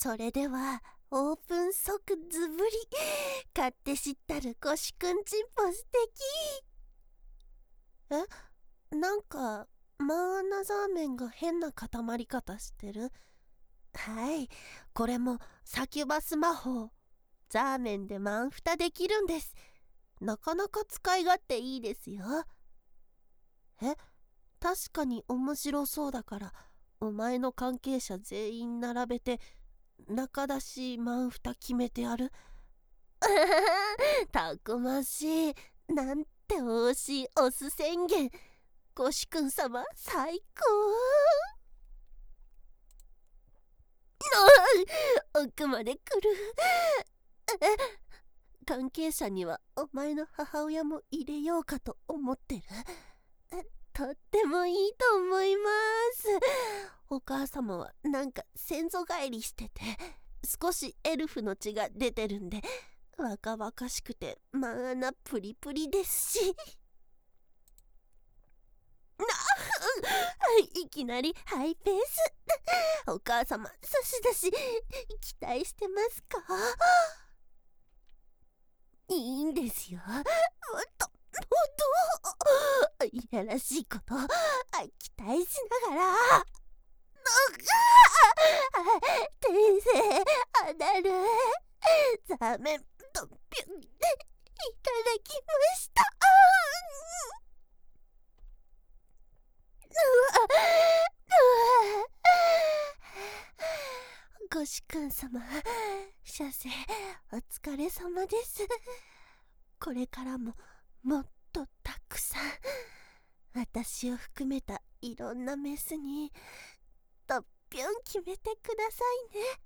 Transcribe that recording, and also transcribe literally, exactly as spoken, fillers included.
それではオープン即ズブリ。買って知ったるコシくんちんぽ素敵。え、なんかマーナザーメンが変な固まり方してる。はい、これもサキュバス魔法。ザーメンでマンフタできるんです。なかなか使い勝手いいですよ。え、確かに面白そうだからお前の関係者全員並べて中出しマンフタ決めてやる。たくましい。なんて惜しいオス宣言。コシくん様最高。奥まで来る。関係者にはお前の母親も入れようかと思ってる。とってもいいと思います。お母様はなんか先祖返りしてて少しエルフの血が出てるんで若々しくてまあなプリプリですし。いきなりハイペース。お母様差し出し期待してますか？いいんですよ。もっともっといやらしいこと期待しながら。天性アナルザーメンドッピュンいただきました。コシくん様、射精お疲れ様です。これからももっとたくさん私を含めたいろんなメスにドッピュン決めてくださいね。